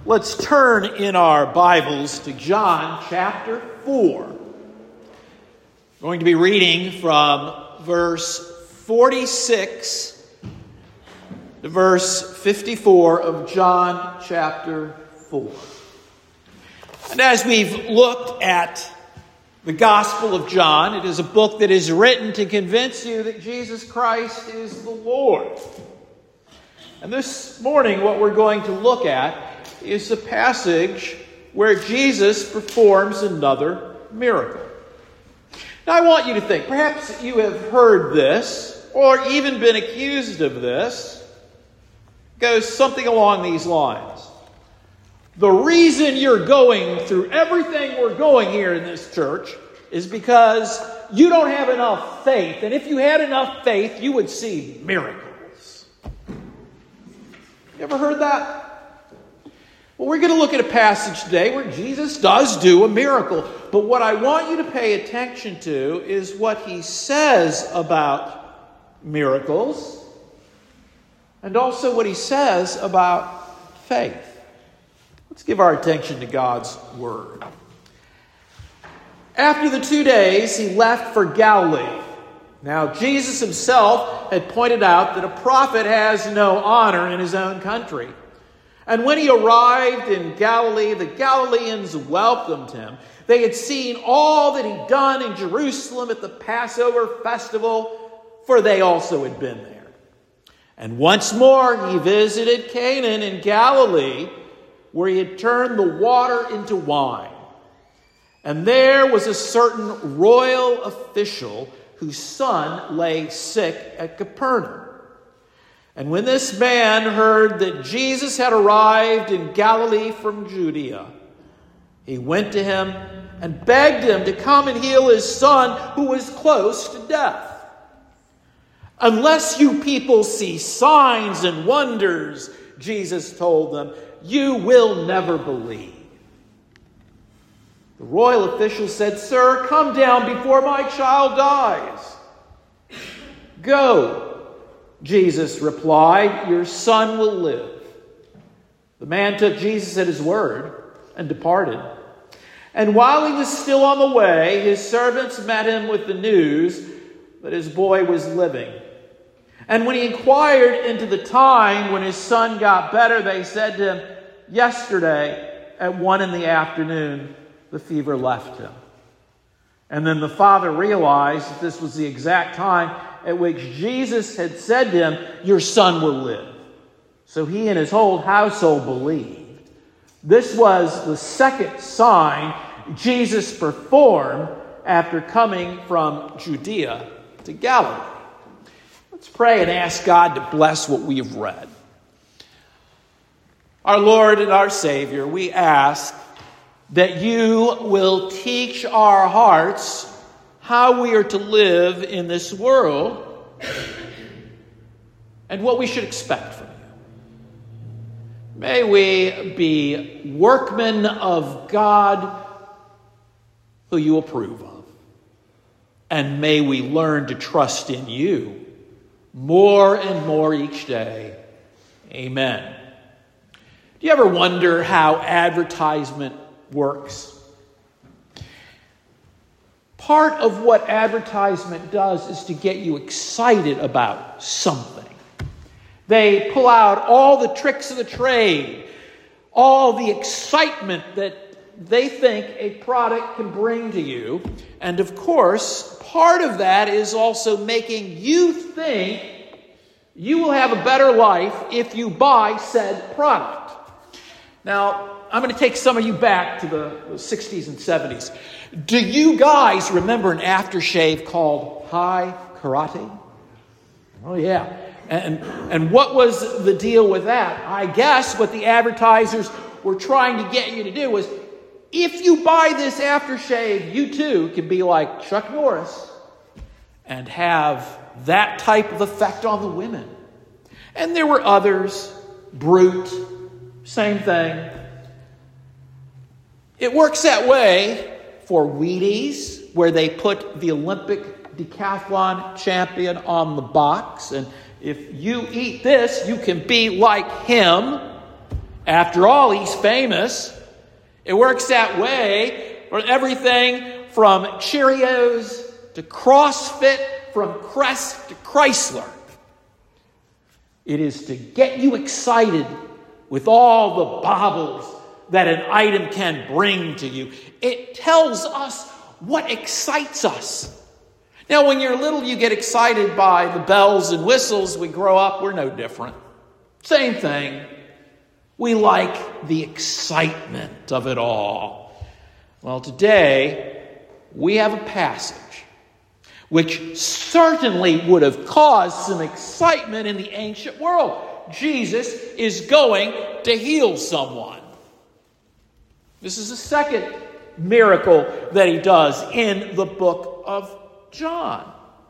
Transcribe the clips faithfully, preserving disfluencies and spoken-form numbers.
Let's turn in our Bibles to John chapter four. I'm going to be reading from verse forty-six to verse fifty-four of John chapter four. And as we've looked at the Gospel of John, it is a book that is written to convince you that Jesus Christ is the Lord. And this morning, what we're going to look at is the passage where Jesus performs another miracle. Now, I want you to think, perhaps you have heard this, or even been accused of this. It goes something along these lines. The reason you're going through everything we're going here in this church is because you don't have enough faith. And if you had enough faith, you would see miracles. You ever heard that? Well, we're going to look at a passage today where Jesus does do a miracle. But what I want you to pay attention to is what he says about miracles and also what he says about faith. Let's give our attention to God's word. After the two days, he left for Galilee. Now, Jesus himself had pointed out that a prophet has no honor in his own country. And when he arrived in Galilee, the Galileans welcomed him. They had seen all that he'd done in Jerusalem at the Passover festival, for they also had been there. And once more he visited Canaan in Galilee, where he had turned the water into wine. And there was a certain royal official whose son lay sick at Capernaum. And when this man heard that Jesus had arrived in Galilee from Judea, he went to him and begged him to come and heal his son, who was close to death. Unless you people see signs and wonders, Jesus told them, you will never believe. The royal official said, Sir, come down before my child dies. Go. Jesus replied, your son will live. The man took Jesus at his word and departed. And while he was still on the way, his servants met him with the news that his boy was living. And when he inquired into the time when his son got better, they said to him, yesterday at one in the afternoon, the fever left him. And then the father realized that this was the exact time at which Jesus had said to him, your son will live. So he and his whole household believed. This was the second sign Jesus performed after coming from Judea to Galilee. Let's pray and ask God to bless what we have read. Our Lord and our Savior, we ask that you will teach our hearts how we are to live in this world and what we should expect from you. May we be workmen of God who you approve of. And may we learn to trust in you more and more each day. Amen. Do you ever wonder how advertisement works? Part of what advertisement does is to get you excited about something. They pull out all the tricks of the trade, all the excitement that they think a product can bring to you. And of course, part of that is also making you think you will have a better life if you buy said product. Now, I'm going to take some of you back to the sixties and seventies. Do you guys remember an aftershave called High Karate? Oh, yeah. And, and what was the deal with that? I guess what the advertisers were trying to get you to do was, if you buy this aftershave, you too can be like Chuck Norris and have that type of effect on the women. And there were others, Brute, same thing. It works that way for Wheaties, where they put the Olympic decathlon champion on the box. And if you eat this, you can be like him. After all, he's famous. It works that way for everything from Cheerios to CrossFit, from Crest to Chrysler. It is to get you excited with all the baubles that an item can bring to you. It tells us what excites us. Now, when you're little, you get excited by the bells and whistles. We grow up, we're no different. Same thing. We like the excitement of it all. Well, today, we have a passage which certainly would have caused some excitement in the ancient world. Jesus is going to heal someone. This is the second miracle that he does in the book of John.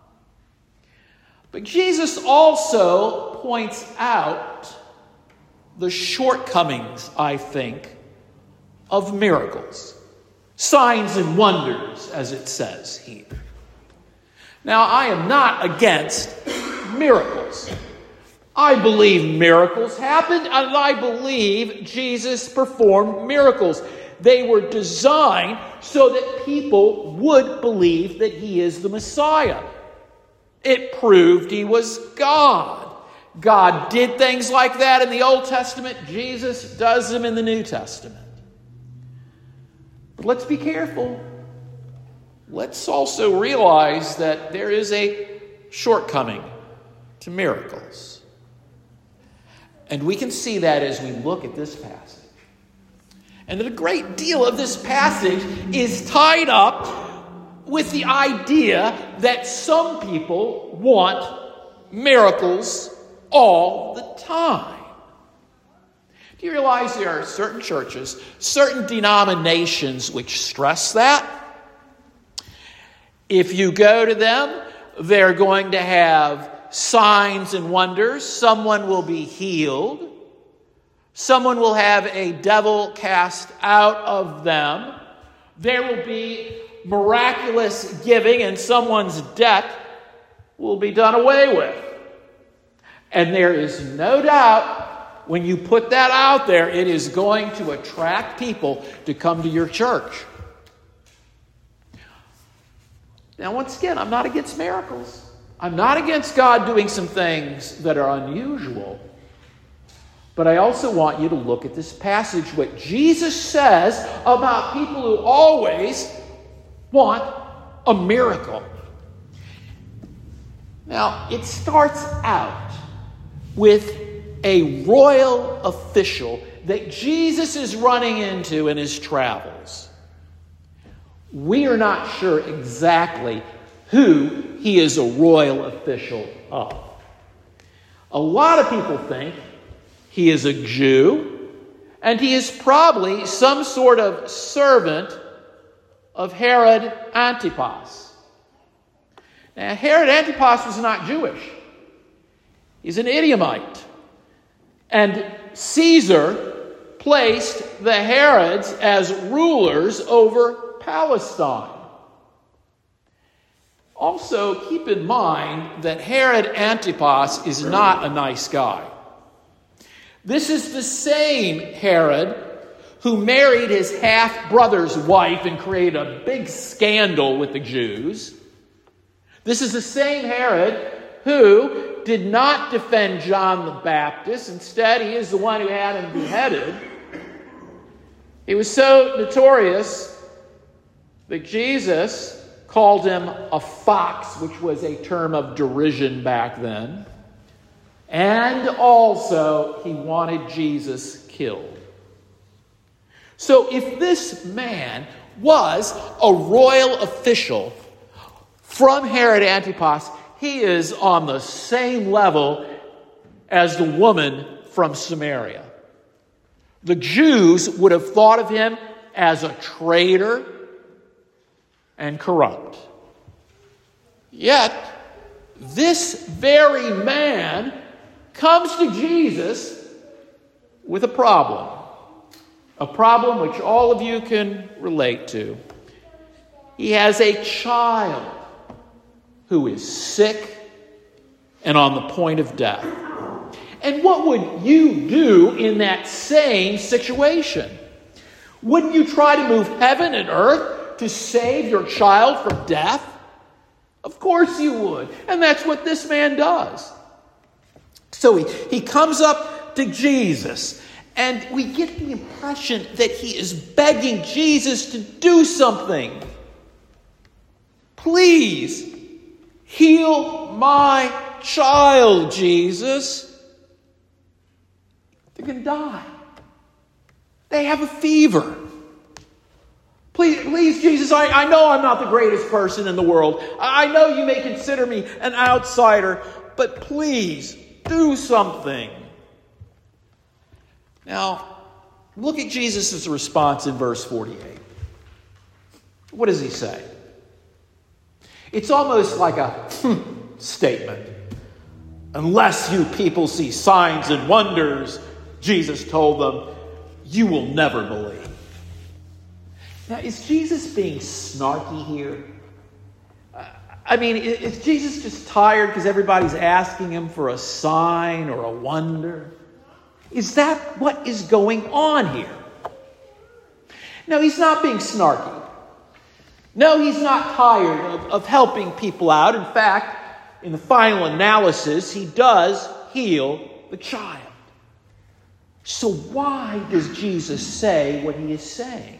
But Jesus also points out the shortcomings, I think, of miracles. Signs and wonders, as it says here. Now, I am not against miracles. I believe miracles happened, and I believe Jesus performed miracles. They were designed so that people would believe that he is the Messiah. It proved he was God. God did things like that in the Old Testament. Jesus does them in the New Testament. But let's be careful. Let's also realize that there is a shortcoming to miracles. And we can see that as we look at this passage. And that a great deal of this passage is tied up with the idea that some people want miracles all the time. Do you realize there are certain churches, certain denominations which stress that? If you go to them, they're going to have signs and wonders. Someone will be healed. Someone will have a devil cast out of them. There will be miraculous giving, and someone's debt will be done away with. And there is no doubt when you put that out there, it is going to attract people to come to your church. Now, once again, I'm not against miracles. I'm not against God doing some things that are unusual. But I also want you to look at this passage, what Jesus says about people who always want a miracle. Now, it starts out with a royal official that Jesus is running into in his travels. We are not sure exactly who he is a royal official of. A lot of people think he is a Jew, and he is probably some sort of servant of Herod Antipas. Now, Herod Antipas was not Jewish. He's an Edomite. And Caesar placed the Herods as rulers over Palestine. Also, keep in mind that Herod Antipas is not a nice guy. This is the same Herod who married his half-brother's wife and created a big scandal with the Jews. This is the same Herod who did not defend John the Baptist. Instead, he is the one who had him beheaded. He was so notorious that Jesus called him a fox, which was a term of derision back then. And also, he wanted Jesus killed. So if this man was a royal official from Herod Antipas, he is on the same level as the woman from Samaria. The Jews would have thought of him as a traitor and corrupt. Yet, this very man comes to Jesus with a problem. A problem which all of you can relate to. He has a child who is sick and on the point of death. And what would you do in that same situation? Wouldn't you try to move heaven and earth to save your child from death? Of course you would. And that's what this man does. So he, he comes up to Jesus, and we get the impression that he is begging Jesus to do something. Please, heal my child, Jesus. They're going to die. They have a fever. Please, please, Jesus, I, I know I'm not the greatest person in the world. I know you may consider me an outsider, but please do something. Now, look at Jesus' response in verse forty-eight. What does he say? It's almost like a hmm, statement. Unless you people see signs and wonders, Jesus told them, you will never believe. Now, is Jesus being snarky here? I mean, is Jesus just tired because everybody's asking him for a sign or a wonder? Is that what is going on here? No, he's not being snarky. No, he's not tired of, of helping people out. In fact, in the final analysis, he does heal the child. So why does Jesus say what he is saying?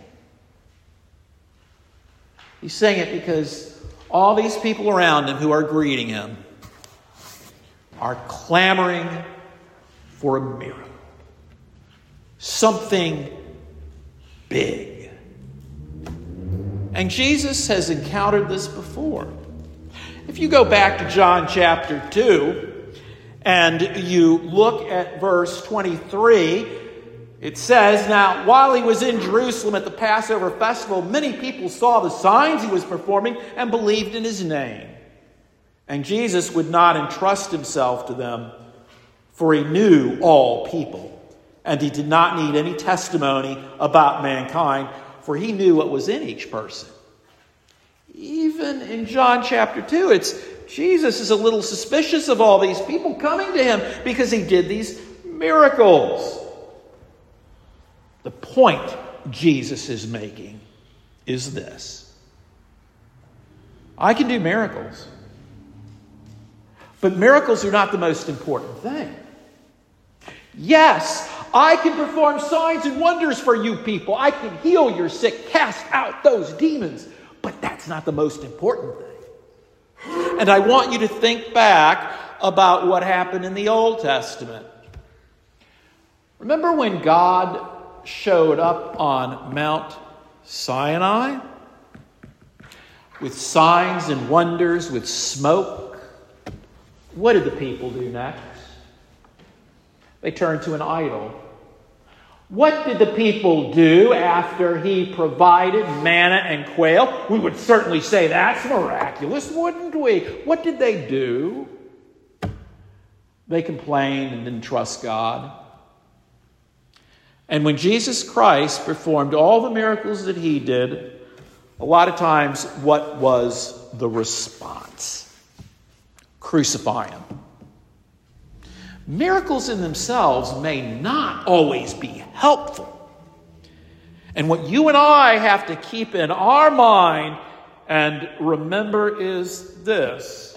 He's saying it because all these people around him who are greeting him are clamoring for a miracle. Something big. And Jesus has encountered this before. If you go back to John chapter two and you look at verse twenty-three, it says, now, while he was in Jerusalem at the Passover festival, many people saw the signs he was performing and believed in his name. And Jesus would not entrust himself to them, for he knew all people. And he did not need any testimony about mankind, for he knew what was in each person. Even in John chapter two, it's Jesus is a little suspicious of all these people coming to him because he did these miracles. The point Jesus is making is this. I can do miracles. But miracles are not the most important thing. Yes, I can perform signs and wonders for you people. I can heal your sick, cast out those demons. But that's not the most important thing. And I want you to think back about what happened in the Old Testament. Remember when God showed up on Mount Sinai with signs and wonders, with smoke? What did the people do next? They turned to an idol. What did the people do after he provided manna and quail? We would certainly say that's miraculous, wouldn't we? What did they do? They complained and didn't trust God. And when Jesus Christ performed all the miracles that he did, a lot of times, what was the response? Crucify him. Miracles in themselves may not always be helpful. And what you and I have to keep in our mind and remember is this.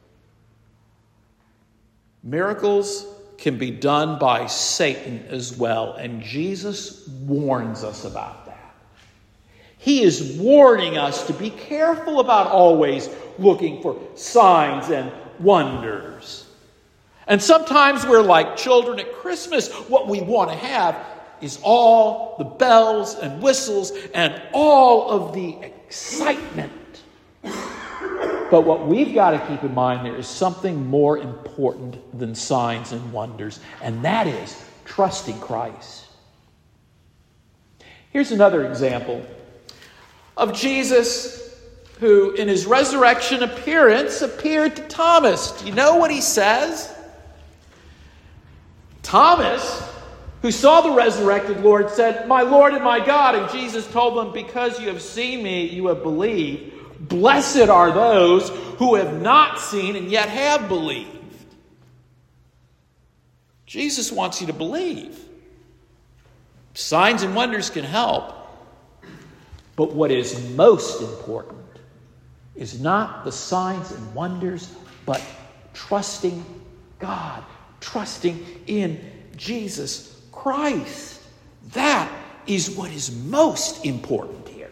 Miracles can be done by Satan as well, and Jesus warns us about that. He is warning us to be careful about always looking for signs and wonders. And sometimes we're like children at Christmas. What we want to have is all the bells and whistles and all of the excitement. But what we've got to keep in mind, there is something more important than signs and wonders, and that is trusting Christ. Here's another example of Jesus who, in his resurrection appearance, appeared to Thomas. Do you know what he says? Thomas, who saw the resurrected Lord, said, "My Lord and my God." And Jesus told them, "Because you have seen me, you have believed. Blessed are those who have not seen and yet have believed." Jesus wants you to believe. Signs and wonders can help. But what is most important is not the signs and wonders, but trusting God, trusting in Jesus Christ. That is what is most important here.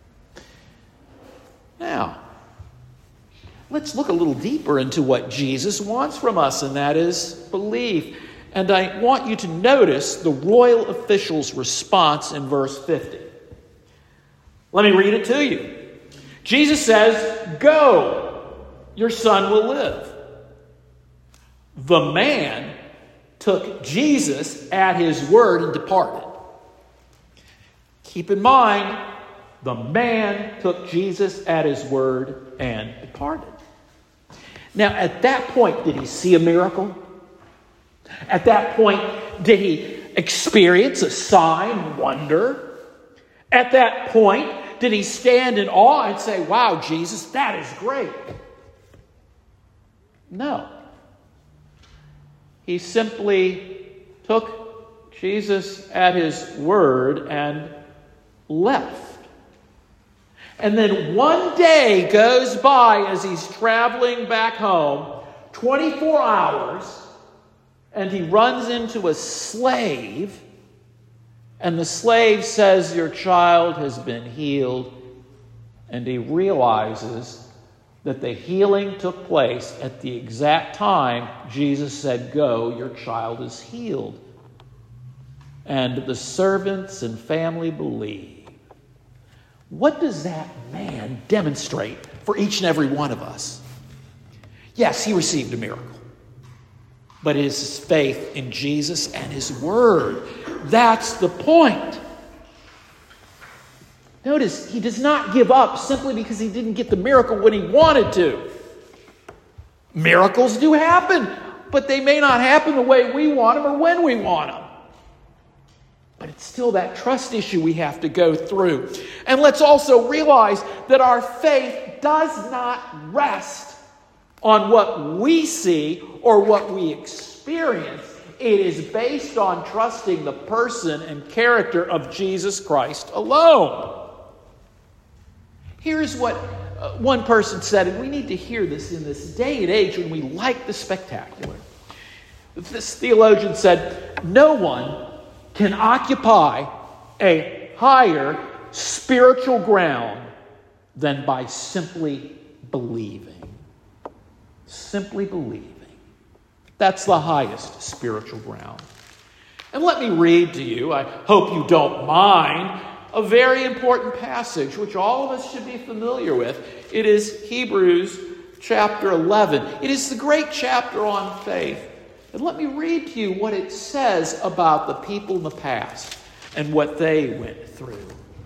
Now, let's look a little deeper into what Jesus wants from us, and that is belief. And I want you to notice the royal official's response in verse fifty. Let me read it to you. Jesus says, "Go, your son will live." The man took Jesus at his word and departed. Keep in mind, the man took Jesus at his word and departed. Now, at that point, did he see a miracle? At that point, did he experience a sign, wonder? At that point, did he stand in awe and say, "Wow, Jesus, that is great"? No. He simply took Jesus at his word and left. And then one day goes by as he's traveling back home, twenty-four hours, and he runs into a slave, and the slave says, "Your child has been healed." And he realizes that the healing took place at the exact time Jesus said, "Go, your child is healed." And the servants and family believe. What does that man demonstrate for each and every one of us? Yes, he received a miracle. But it is his faith in Jesus and his word. That's the point. Notice, he does not give up simply because he didn't get the miracle when he wanted to. Miracles do happen, but they may not happen the way we want them or when we want them. But it's still that trust issue we have to go through. And let's also realize that our faith does not rest on what we see or what we experience. It is based on trusting the person and character of Jesus Christ alone. Here's what uh, one person said, and we need to hear this in this day and age when we like the spectacular. This theologian said, "No one can occupy a higher spiritual ground than by simply believing." Simply believing. That's the highest spiritual ground. And let me read to you, I hope you don't mind, a very important passage which all of us should be familiar with. It is Hebrews chapter eleven. It is the great chapter on faith. And let me read to you what it says about the people in the past and what they went through.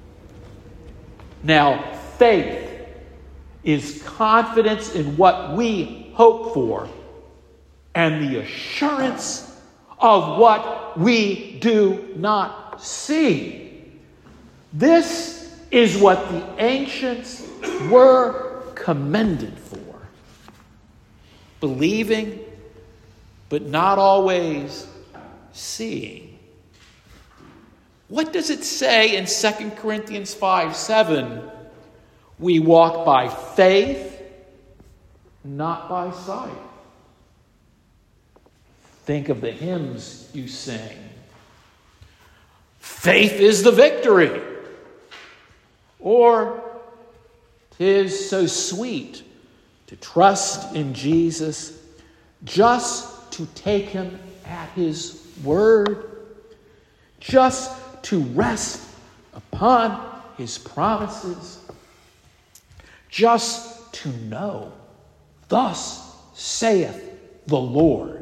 Now, faith is confidence in what we hope for and the assurance of what we do not see. This is what the ancients were commended for. Believing, but not always seeing. What does it say in Second Corinthians five seven? We walk by faith, not by sight. Think of the hymns you sing. Faith is the victory. Or, 'tis so sweet to trust in Jesus, just to take him at his word, just to rest upon his promises, just to know, thus saith the Lord.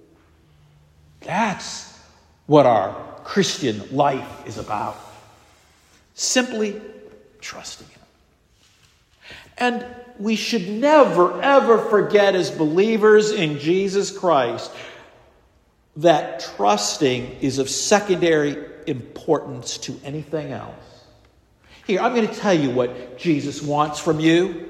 That's what our Christian life is about. Simply trusting him. And we should never, ever forget as believers in Jesus Christ that trusting is of secondary importance to anything else. Here, I'm going to tell you what Jesus wants from you.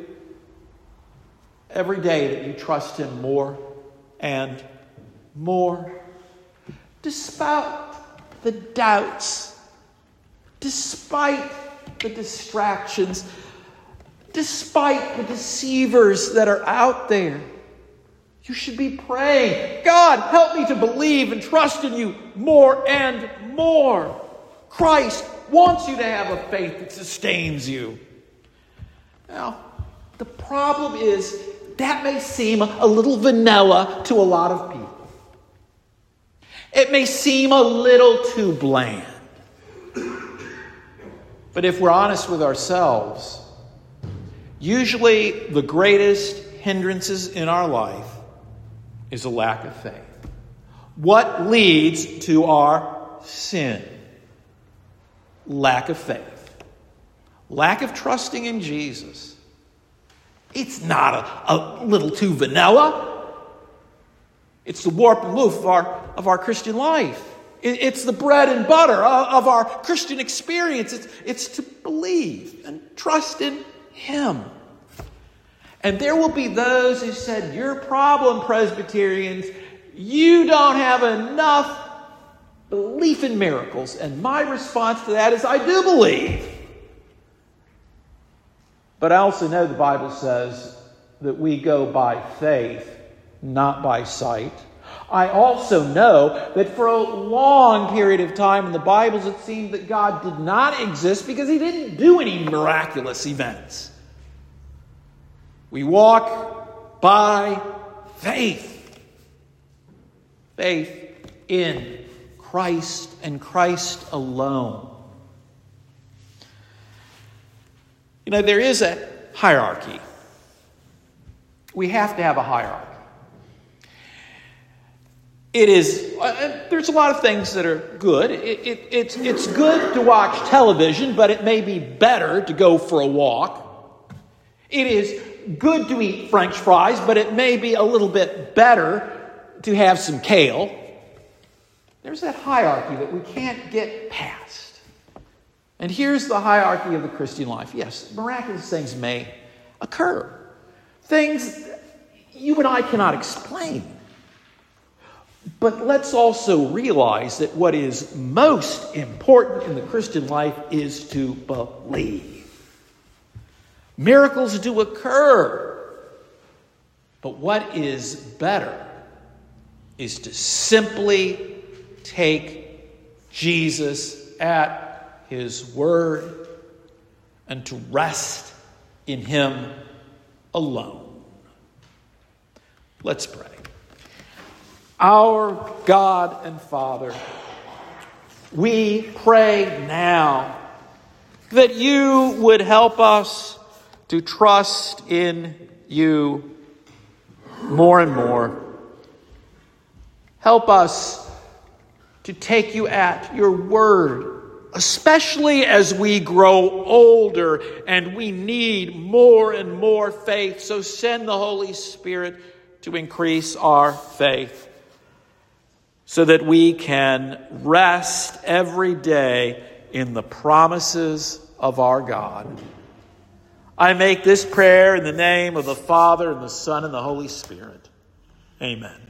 Every day that you trust him more and more despite the doubts, despite the distractions, despite the deceivers that are out there, you should be praying, God, help me to believe and trust in you more and more. Christ wants you to have a faith that sustains you. Now, the problem is that may seem a little vanilla to a lot of people. It may seem a little too bland. But if we're honest with ourselves, usually the greatest hindrances in our life is a lack of faith. What leads to our sin? Lack of faith. Lack of trusting in Jesus. It's not a, a little too vanilla. It's the warp and woof of our, of our Christian life. It, it's the bread and butter of, of our Christian experience. It's, it's to believe and trust in Him. And there will be those who said, your problem, Presbyterians, you don't have enough belief in miracles. And my response to that is, I do believe. But I also know the Bible says that we go by faith, not by sight. I also know that for a long period of time in the Bibles, it seemed that God did not exist because He didn't do any miraculous events. We walk by faith. Faith in Christ and Christ alone. You know, there is a hierarchy. We have to have a hierarchy. It is, uh, there's a lot of things that are good. It, it, it's, it's good to watch television, but it may be better to go for a walk. It is good to eat French fries, but it may be a little bit better to have some kale. There's that hierarchy that we can't get past. And here's the hierarchy of the Christian life. Yes, miraculous things may occur. Things you and I cannot explain. But let's also realize that what is most important in the Christian life is to believe. Miracles do occur. But what is better is to simply take Jesus at His word and to rest in Him alone. Let's pray. Our God and Father, we pray now that you would help us to trust in you more and more. Help us to take you at your word, especially as we grow older and we need more and more faith. So send the Holy Spirit to increase our faith so that we can rest every day in the promises of our God. I make this prayer in the name of the Father and the Son and the Holy Spirit. Amen.